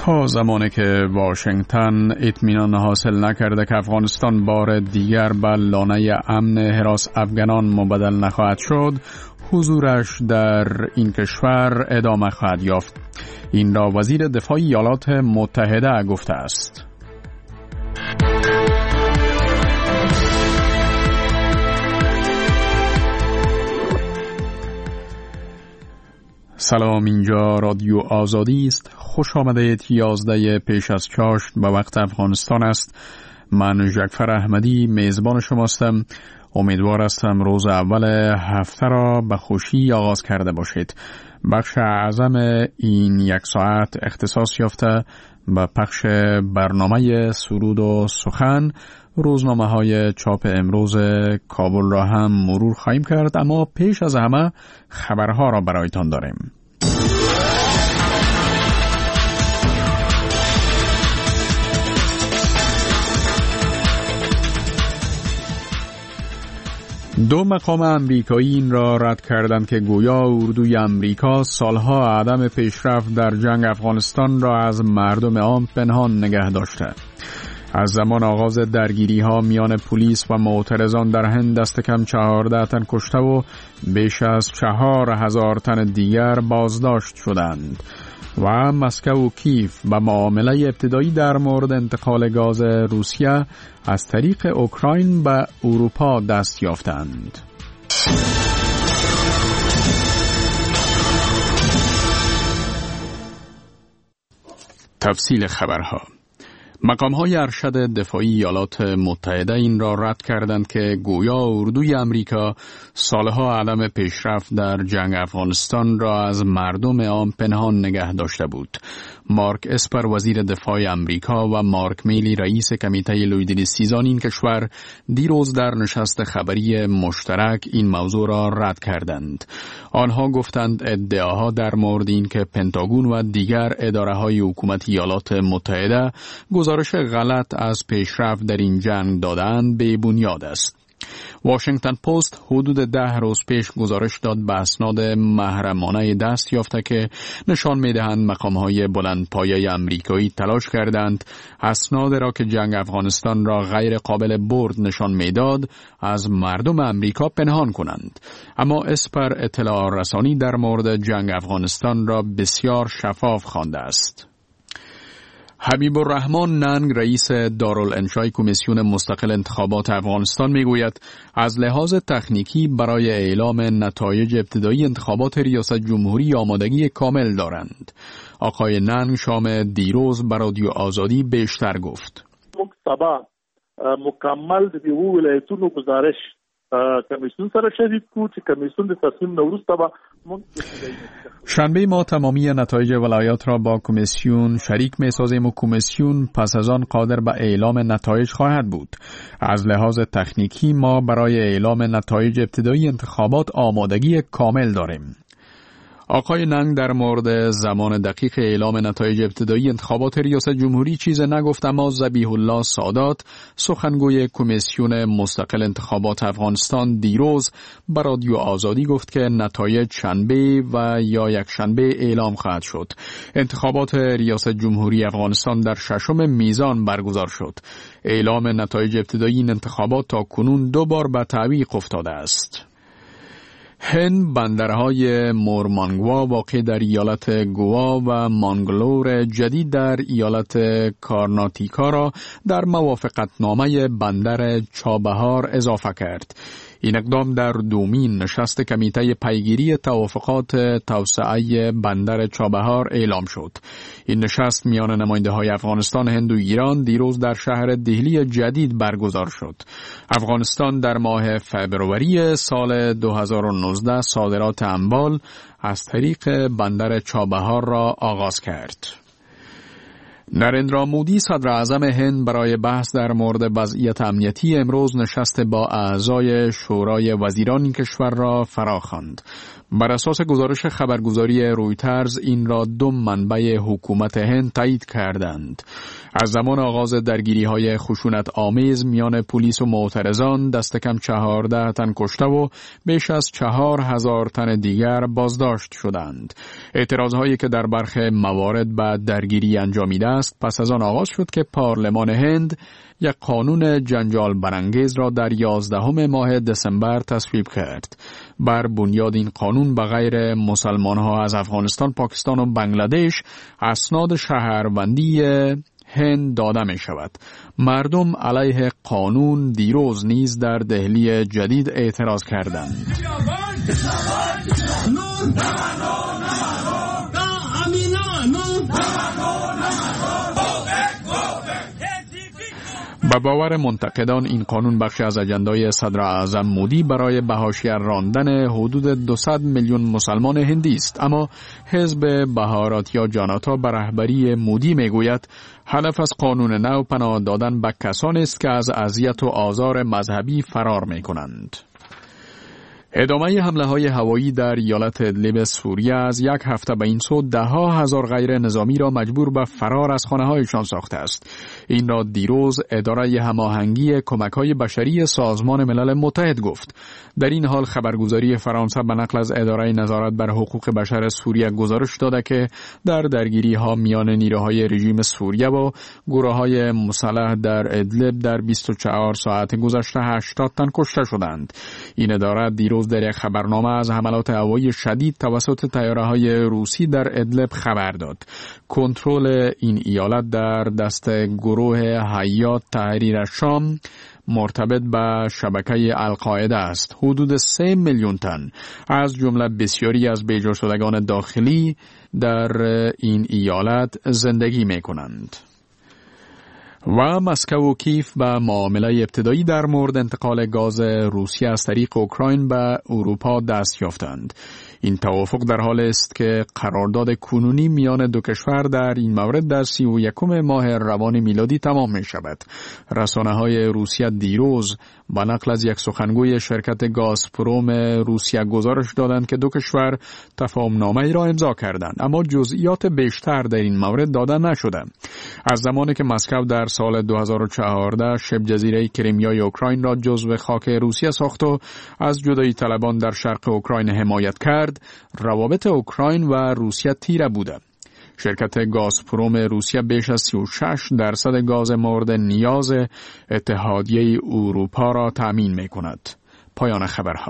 تا زمانی که واشنگتن اطمینان حاصل نکرده که افغانستان بار دیگر به لانه امن حراس افغانان مبدل نخواهد شد، حضورش در این کشور ادامه خواهد یافت. این را وزیر دفاع ایالات متحده گفته است. سلام، اینجا رادیو آزادی است. خوش آمدید. 11 پیش از چاشت به وقت افغانستان است. من جعفر احمدی میزبان شماستم. امیدوار هستم روز اول هفته را به خوشی آغاز کرده باشید. بخش اعظم این یک ساعت اختصاص یافته به پخش برنامه سرود و سخن. روزنامه های چاپ امروز کابل را هم مرور خواهیم کرد، اما پیش از همه خبرها را برایتان داریم. دو مقام امریکایی این را رد کردند که گویا اردوی امریکا سالها عدم پیشرفت در جنگ افغانستان را از مردم عام پنهان نگه داشته. از زمان آغاز درگیری ها میان پلیس و معترضان در هند دست کم 14 تن کشته و بیش از 4000 تن دیگر بازداشت شدند و مسکو و کیف به معامله ابتدایی در مورد انتقال گاز روسیه از طریق اوکراین به اروپا دست یافتند. تفصیل خبرها. مقام‌های ارشد دفاعی ایالات متحده این را رد کردند که گویا اردوی امریکا سالها عدم پیشرفت در جنگ افغانستان را از مردم عام پنهان نگه داشته بود. مارک اسپر وزیر دفاع امریکا و مارک میلی رئیس کمیته لویدنسیزان این کشور دیروز در نشست خبری مشترک این موضوع را رد کردند. آنها گفتند ادعاها در مورد این که پنتاگون و دیگر اداره‌های حکومتی ایالات متحده گزارش غلط از پیشرفت در این جنگ دادند بی بنیاد است. واشنگتن پست حدود 10 روز پیش گزارش داد به اسناد محرمانه دست یافته که نشان می‌دهند مقام‌های بلندپایه امریکایی تلاش کردند اسناد را که جنگ افغانستان را غیر قابل برد نشان می‌داد از مردم امریکا پنهان کنند. اما اسپر اطلاع رسانی در مورد جنگ افغانستان را بسیار شفاف خوانده است. حبیب الرحمن ننگ رئیس دارالانشای کمیسیون مستقل انتخابات افغانستان میگوید از لحاظ تکنیکی برای اعلام نتایج ابتدایی انتخابات ریاست جمهوری آمادگی کامل دارند. آقای ننگ شام دیروز بر رادیو آزادی بیشتر گفت. مکتبا مکمل د دیو ولایتونو گزارش کمیسیون سره شریک کو چې کمیسیون د تصمیم نوروسته با شنبه ما تمامی نتایج ولایات را با کمیسیون شریک می‌سازیم و کمیسیون پس از آن قادر به اعلام نتایج خواهد بود. از لحاظ تکنیکی ما برای اعلام نتایج ابتدایی انتخابات آمادگی کامل داریم. آقای ننگ در مورد زمان دقیق اعلام نتایج ابتدایی انتخابات ریاست جمهوری چیز نگفت، اما ذبیح الله سادات سخنگوی کمیسیون مستقل انتخابات افغانستان دیروز به رادیو آزادی گفت که نتایج شنبه و یا یک شنبه اعلام خواهد شد. انتخابات ریاست جمهوری افغانستان در 6 میزان برگزار شد. اعلام نتایج ابتدایی این انتخابات تا کنون 2 بار به تعویق افتاده است. هند بندرهای مورمانگوا واقع در ایالت گوا و مانگلور جدید در ایالت کارناتیکا را در موافقتنامه بندر چابهار اضافه کرد. این اقدام در دومین نشست کمیته پیگیری توافقات توسعه بندر چابهار اعلام شد. این نشست میان نماینده‌های افغانستان، هند و ایران دیروز در شهر دهلی جدید برگزار شد. افغانستان در ماه فبروری سال 2019 صادرات اموال از طریق بندر چابهار را آغاز کرد. نریندرا مودی صدر اعظم هند برای بحث در مورد وضعیت امنیتی امروز نشست با اعضای شورای وزیران کشور را فراخواند. بر اساس گزارش خبرگزاری رویترز این را دو منبع حکومت هند تایید کردند. از زمان آغاز درگیری‌های خشونت آمیز میان پلیس و معترضان دست کم 14 تن کشته و بیش از 4000 تن دیگر بازداشت شدند. اعتراضهایی که در برخی موارد به درگیری انجامیده است پس از آن آغاز شد که پارلمان هند یک قانون جنجال برانگیز را در 11 ماه دسامبر تصویب کرد. بر بنیاد این قانون به غیر مسلمان‌ها از افغانستان، پاکستان و بنگلادش اسناد شهروندی هند داده می شود. مردم علیه قانون دیروز نیز در دهلی جدید اعتراض کردند. به باور منتقدان این قانون بخشی از اجندای صدر اعظم مودی برای به حاشیه راندن حدود 200 میلیون مسلمان هندی است، اما حزب بهارات یا جاناتا به رهبری مودی میگوید هدف از قانون نو پناه دادن به کسانی است که از اذیت و آزار مذهبی فرار میکنند. ادامه حمله‌های هوایی در ایالت ادلب سوریه از یک هفته به این سو ده‌ها هزار غیر نظامی را مجبور به فرار از خانه‌هایشان ساخته است. این را دیروز اداره هماهنگی کمک‌های بشری سازمان ملل متحد گفت. در این حال خبرگزاری فرانسه به نقل از اداره نظارت بر حقوق بشر سوریه گزارش داده که در درگیری‌ها میان نیروهای رژیم سوریه و گروه‌های مسلح در ادلب در 24 ساعت گذشته 80 تن کشته شدند. این اداره دیروز در یک خبرنامه از حملات هوایی شدید توسط طیاره‌های روسی در ادلب خبر داد. کنترل این ایالت در دست گروه حیات تحریر شام مرتبط به شبکه القاعده است. حدود 3 میلیون تن از جمله بسیاری از بیجا شدگان داخلی در این ایالت زندگی می کنند. و مسکو و کیف به معامله ابتدایی در مورد انتقال گاز روسیه از طریق اوکراین به اروپا دست یافتند. این توافق در حال است که قرارداد کنونی میان دو کشور در این مورد در 31 ماه روان میلادی تمام می شود. رسانه‌های روسیه دیروز با نقل از یک سخنگوی شرکت گازپروم روسیه گزارش دادند که دو کشور تفاهم‌نامه‌ای را امضا کردند، اما جزئیات بیشتر در این مورد داده نشده. از زمانی که مسکو در سال 2014 شبه جزیره کریمیای اوکراین را جزو خاک روسیه ساخت و از جدایی طلبان در شرق اوکراین حمایت کرد، روابط اوکراین و روسیه تیره بوده. شرکت گازپروم روسیه بیش از 36% گاز مورد نیاز اتحادیه اروپا را تأمین می کند. پایان خبرها.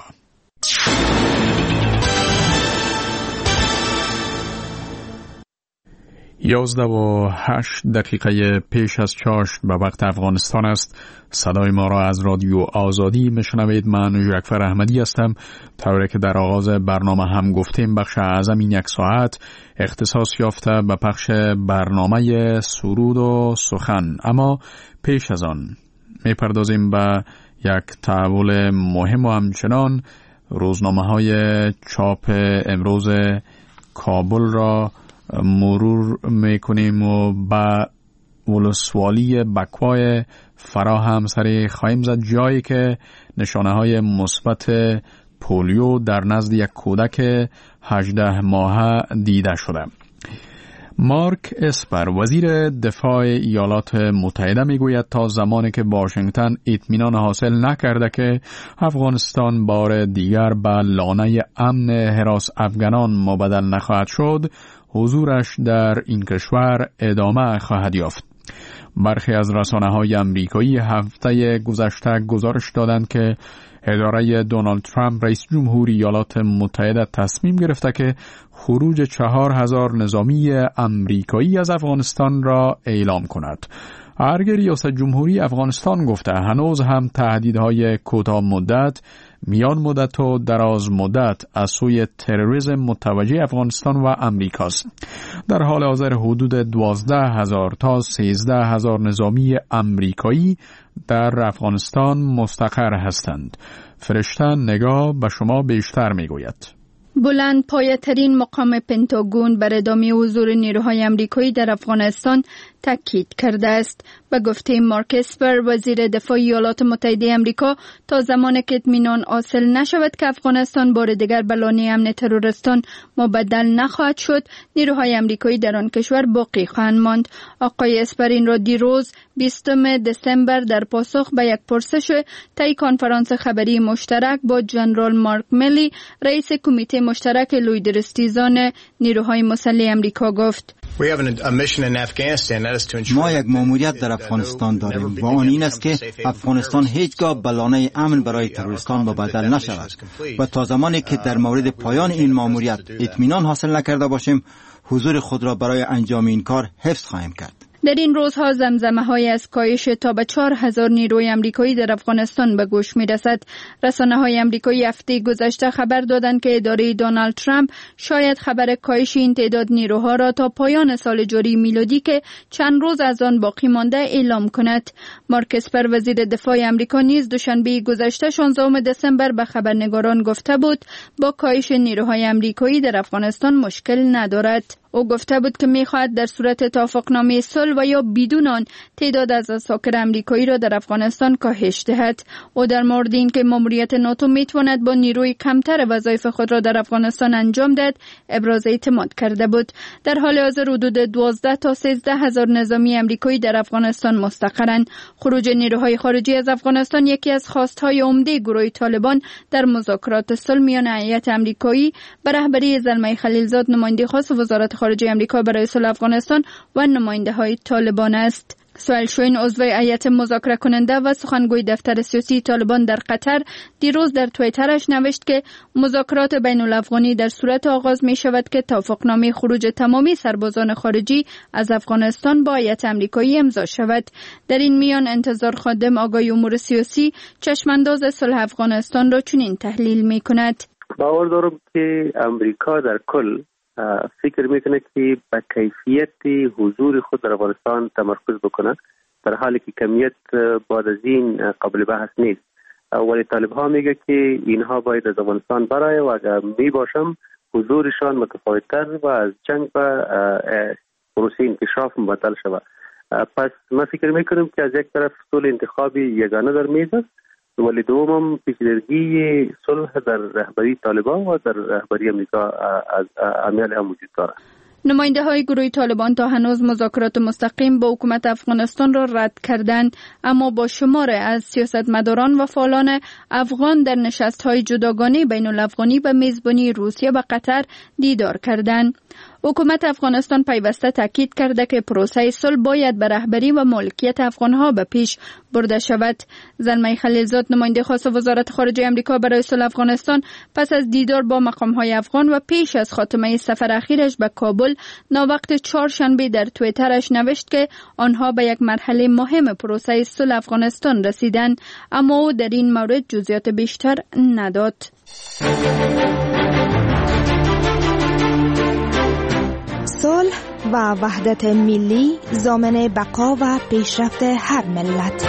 11:08 پیش از چاشت به وقت افغانستان است. صدای ما را از رادیو آزادی میشنوید. من جعفر احمدی هستم. طوری که در آغاز برنامه هم گفتیم، بخش اعظم این یک ساعت اختصاص یافته به پخش برنامه سرود و سخن، اما پیش از آن میپردازیم به یک تحول مهم و همچنان روزنامه‌های چاپ امروز کابل را مرور میکنیم و با ولسوالی بکوای فرا هم سری خواهیم زد، جایی که نشانه های مثبت پولیو در نزد یک کودک 18 ماهه دیده شده. مارک اسپر وزیر دفاع ایالات متحده میگوید تا زمانی که واشنگتن اطمینان حاصل نکرده که افغانستان بار دیگر به لانه امن حراس افغانان مبدل نخواهد شد، حضورش در این کشور ادامه خواهد یافت. برخی از رسانه‌های آمریکایی هفته گذشته گزارش دادند که اداره دونالد ترامپ رئیس جمهور ایالات متحده تصمیم گرفته که خروج 4000 نظامی آمریکایی از افغانستان را اعلام کند. ارگ ریاست جمهوری افغانستان گفته هنوز هم تهدیدهای کوتاه مدت، میان مدت و دراز مدت از سوی تروریسم متوجه افغانستان و امریکاست. در حال حاضر حدود 12,000 تا 13,000 نظامی امریکایی در افغانستان مستقر هستند. فرشته نگاه به شما بیشتر میگوید. بلند پایه‌ترین مقام پنتاگون بر ادامه حضور نیروهای آمریکایی در افغانستان تاکید کرده است. به گفته مارک اسپر وزیر دفاع ایالات متحده آمریکا، تا زمانی که اطمینان حاصل نشود که افغانستان بار دیگر به لانه امن تروریستان مبدل نخواهد شد، نیروهای آمریکایی در آن کشور باقی خواهند ماند. آقای اسپر این را دیروز 20 دسامبر در پاسخ به یک پرسش طی کنفرانس خبری مشترک با جنرال مارک میلی، رئیس کمیته مشترک لویدرستیزان نیروهای مسلح آمریکا گفت: ما یک ماموریت در افغانستان داریم و آن این است که افغانستان هیچگاه به لانه امن برای تروریستان مبدل نشود و تا زمانی که در مورد پایان این ماموریت اطمینان حاصل نکرده باشیم، حضور خود را برای انجام این کار حفظ خواهیم کرد. در این روزها زمزمه‌های از کاهش تا به 4000 نیروی آمریکایی در افغانستان به گوش می‌رسد. رسانه‌های آمریکایی هفته گذشته خبر دادند که اداره دونالد ترامپ شاید خبر کاهش این تعداد نیروها را تا پایان سال جاری میلادی که چند روز از آن باقی مانده اعلام کند. مارک اسپر وزیر دفاع آمریکا نیز دوشنبه گذشته 16 دسامبر به خبرنگاران گفته بود با کاهش نیروهای آمریکایی در افغانستان مشکل ندارد. او گفته بود که می‌خواهد در صورت توافقنامه صلح و یا بدون آن تعداد از اساکر آمریکایی را در افغانستان کاهش دهد. او در مورد اینکه ماموریت ناتو میتواند با نیروی کمتر وظایف خود را در افغانستان انجام دهد ابراز اعتماد کرده بود. در حال حاضر حدود 12 تا 13 هزار نظامی آمریکایی در افغانستان مستقرند. خروج نیروهای خارجی از افغانستان یکی از خواستهای عمده گروه طالبان در مذاکرات صلح میان هیئت آمریکایی به رهبری زلمه خلیلزاد، نماینده خاص وزارت خارجه آمریکا برای صلح افغانستان و نماینده‌های طالبان است. سهیل شوین عضو هیئت مذاکره کننده و سخنگوی دفتر سیاسی طالبان در قطر دیروز در توییترش نوشت که مذاکرات بین الافغانی در صورت آغاز می شود که توافقنامه خروج تمامی سربازان خارجی از افغانستان با هیئت آمریکایی امضا شود. در این میان انتظار خادم آقای امور سیاسی چشمانداز صلح افغانستان را چنین تحلیل می کند: باور دارم که امریکا در کل فکر میکنه که به کیفیت حضور خود در افغانستان تمرکز بکنه، در حالی که کمیت بعد از این قابل بحث نیست. ولی طالب ها میگه که اینها باید از افغانستان برای و اگر می باشم حضورشان متفاوت‌تر و از جنگ به پروسه انکشاف مبدل شود. پس من فکر میکنم که از یک طرف صلح انتخابی یگانه در میز است، ولی دوم پیچیدگی صلح در رهبری طالبان و در رهبری امریکا از عمل هم وجود دارد. نماینده های گروه طالبان تا هنوز مذاکرات مستقیم با حکومت افغانستان را رد کردند، اما با شمار از سیاستمداران و فعالان افغان در نشست‌های جداگانه بین الافغانی به میزبانی روسیه و قطر دیدار کردند. حکومت افغانستان پیوسته تاکید کرده که پروسه صلح باید به رهبری و مالکیت افغانها به پیش برده شود. زلمه خلیلزاد، نماینده خاص وزارت خارجه آمریکا برای صلح افغانستان، پس از دیدار با مقام‌های افغان و پیش از خاتمه سفر اخیرش به کابل، ناوقت چهارشنبه در توییترش نوشت که آنها به یک مرحله مهم پروسه صلح افغانستان رسیدند، اما او در این مورد جزئیات بیشتر نداد. صلح و وحدت ملی ضامن بقا و پیشرفت هر ملت.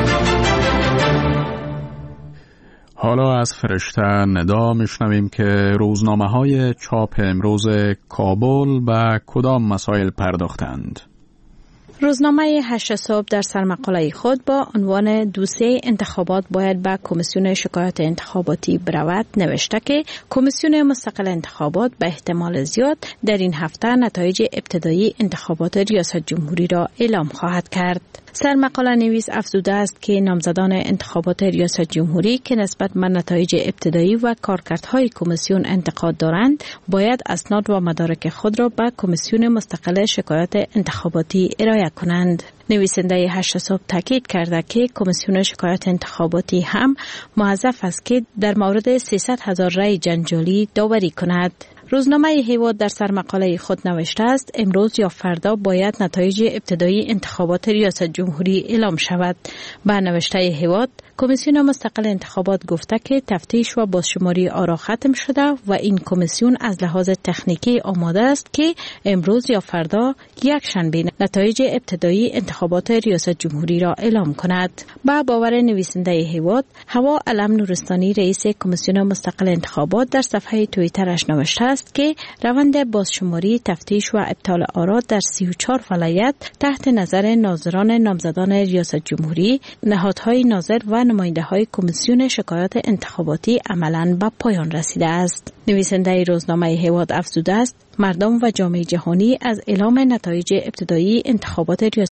حالا از فرشته ندا میشنویم که روزنامه‌های چاپ امروز کابل به کدام مسائل پرداختند. روزنامه 8 صبح در سرمقاله خود با عنوان دوسیه انتخابات باید به کمیسیون شکایات انتخاباتی برود نوشته که کمیسیون مستقل انتخابات به احتمال زیاد در این هفته نتایج ابتدایی انتخابات ریاست جمهوری را اعلام خواهد کرد. سرمقاله نویس افزوده است که نامزدان انتخابات ریاست جمهوری که نسبت به نتایج ابتدایی و کارکردهای کمیسیون انتقاد دارند باید اسناد و مدارک خود را به کمیسیون مستقل شکایات انتخاباتی ارائه کنند. نویسنده 8 صبح تاکید کرده که کمیسیون شکایات انتخاباتی هم موظف است که در مورد 300,000 رأی جنجالی داوری کند. روزنامه هیواد در سرمقاله خود نوشته است امروز یا فردا باید نتایج ابتدایی انتخابات ریاست جمهوری اعلام شود. به نوشته هیواد کمیسیون مستقل انتخابات گفته که تفتیش و بازشماری آرا ختم شده و این کمیسیون از لحاظ تکنیکی آماده است که امروز یا فردا یک شنبه نتایج ابتدایی انتخابات ریاست جمهوری را اعلام کند. با باور نویسنده هیواد هوا علم نورستانی رئیس کمیسیون مستقل انتخابات در صفحه توییترش نوشته است که روند بازشماری، تفتیش و ابطال آرا در 34 ولایت تحت نظر ناظران نامزدان ریاست جمهوری، نهادهای ناظر و نماینده‌های کمیسیون شکایات انتخاباتی عملاً به پایان رسیده است. نویسنده روزنامه هیواد افزوده است مردم و جامعه جهانی از اعلام نتایج ابتدایی انتخابات ریاست